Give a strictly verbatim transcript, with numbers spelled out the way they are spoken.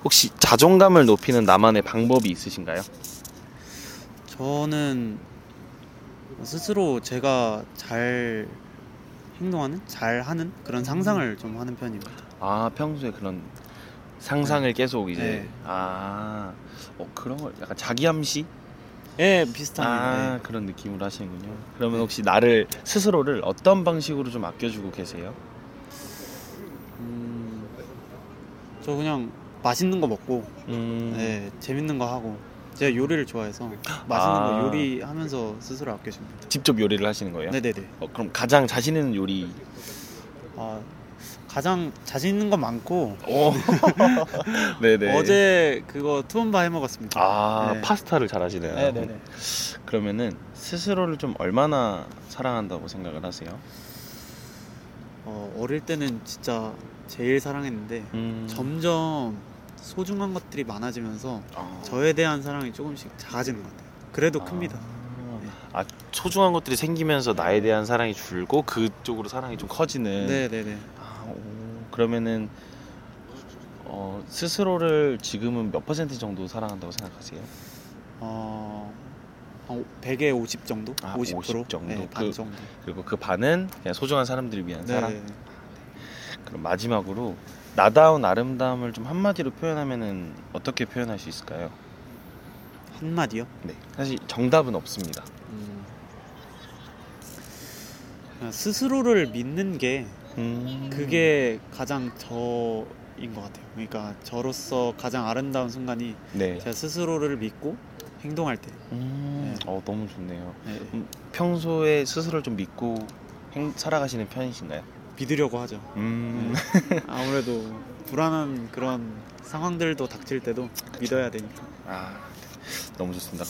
혹시 자존감을 높이는 나만의 방법이 있으신가요? 저는 스스로 제가 잘 행동하는, 잘 하는 그런 상상을 좀 하는 편입니다. 아, 평소에 그런 상상을 계속 이제 네. 아, 어, 그런 걸 약간 자기암시? 예, 비슷합니다. 아, 예. 그런 느낌으로 하시는군요. 그러면 혹시 나를 스스로를 어떤 방식으로 좀 아껴주고 계세요? 음, 저 그냥 맛있는 거 먹고, 음, 네, 재밌는 거 하고. 제가 요리를 좋아해서 맛있는 아. 거 요리하면서 스스로 아껴줍니다. 직접 요리를 하시는 거예요? 네네네. 어, 그럼 가장 자신 있는 요리? 아, 가장 자신 있는 거 많고. 오. 네네. 어제 그거 투움바 해 먹었습니다. 아, 네. 파스타를 잘하시네요. 네네네. 그러면은 스스로를 좀 얼마나 사랑한다고 생각을 하세요? 어, 어릴 때는 진짜 제일 사랑했는데 음. 점점 소중한 것들이 많아지면서 아. 저에 대한 사랑이 조금씩 작아지는 것 같아요. 그래도 아. 큽니다. 네. 아, 소중한 것들이 생기면서 나에 대한 사랑이 줄고 그쪽으로 사랑이 좀 커지는. 네네네. 아, 오. 그러면은 어, 스스로를 지금은 몇 퍼센트 정도 사랑한다고 생각하세요? 어, 한 백에 오십 정도? 아, 오십 퍼센트? 오십 정도? 네, 반 그- 정도. 그리고 그 반은 그냥 소중한 사람들을 위한 사랑? 네. 그럼 마지막으로 나다운 아름다움을 좀 한마디로 표현하면은 어떻게 표현할 수 있을까요? 한마디요? 네, 사실 정답은 없습니다. 음, 그냥 스스로를 믿는 게 음... 그게 가장 저인 것 같아요. 그러니까 저로서 가장 아름다운 순간이 네. 제가 스스로를 믿고 행동할 때. 음... 네. 어, 너무 좋네요. 네. 음, 평소에 스스로를 좀 믿고 행, 살아가시는 편이신가요? 믿으려고 하죠. 음... 네. 아무래도 불안한 그런 상황들도 닥칠 때도 믿어야 되니까. 아, 너무 좋습니다.